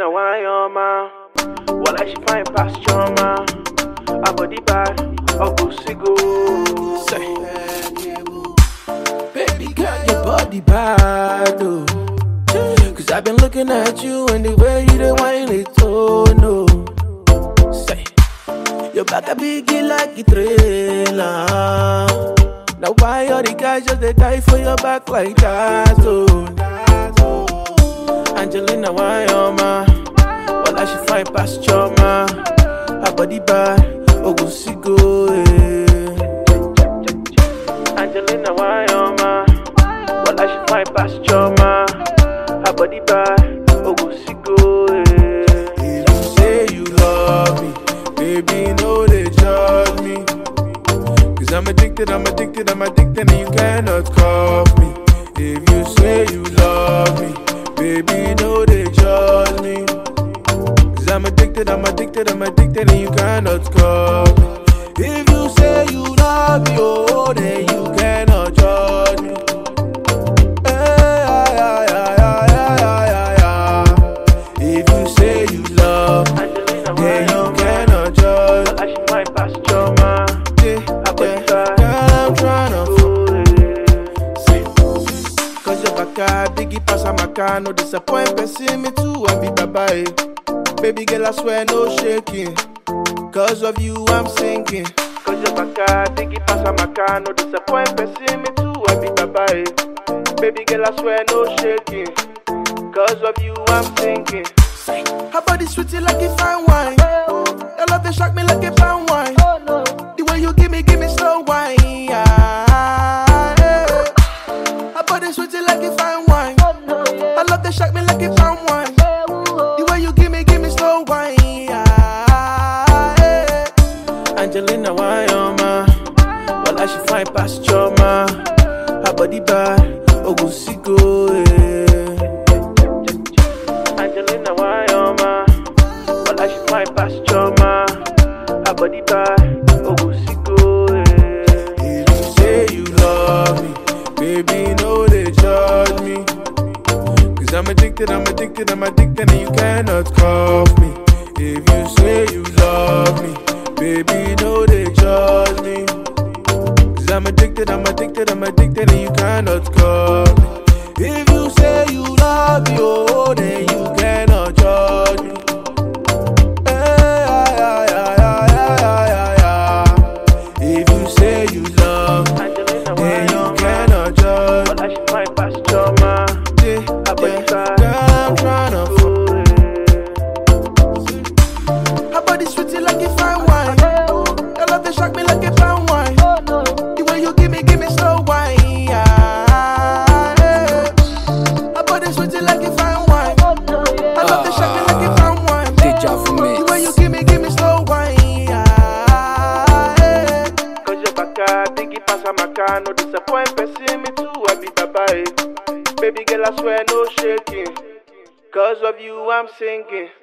Angelina Wayoma, while I she find past Choma, a body bad, a pussy go. Say, baby girl, your body bad, oh. Cause I've been looking at you and the way you the wine it, oh no. Say, your back a biggie like a trailer. Now why all the guys just they die for your back like that, oh. Angelina Wayoma, while I she find past Choma, her body bad, oh go see go, Angelina Wayoma, while I she find past Choma, her body bad, oh go see go, If you say you love me, baby, no they judge me. Cause I'm addicted, and you cannot cuff me. If you say you love me, baby, no they judge me. Cause I'm addicted, and you cannot cuff me. If you say you love me, oh, then you cannot judge me. If you say you love, then you cannot judge. I should find past your man. I'm tryna cause your back biggie pass a maca, no disappoint person me too and be bye-bye. Baby girl, I swear no shaking. Cause of you I'm sinking. Cause your back biggie pass a maca, no disappoint person me too and be bye-bye. Baby girl, I swear no shaking. Cause of you I'm sinking. Her body sweetie like a fine wine. Your love they shock me like a fine wine. The way you give me slow wine. Her body sweetie like a fine wine. I love they shock me like a fine wine. The way you give me slow wine. Angelina Wayoma, while I she find past Choma, her body bad, oh go see go. Angelina Wayoma, while I she find past Choma, her body bad, oh go see go. If you say you love me, baby, no they judge me. Cause I'm addicted, and you cannot cuff me. If you say you love me, baby, no they judge me. Cause I'm addicted, and you cannot cuff me. If you say you love me, oh, then you cannot judge me. If you say you love, then you cannot judge. But I should find past your man. I'm tryna her body sweetie like a fine wine. Your love they shock me like a fine wine. The way you give me slow wine. Her body sweetie like a fine wine. I love they shock me like a fine wine. The way you give me slow wine. Cause your back biggie pass a maca, no disappoint person me too I be bye-bye. Baby girl, I swear no shaking. Cause of you I'm sinking.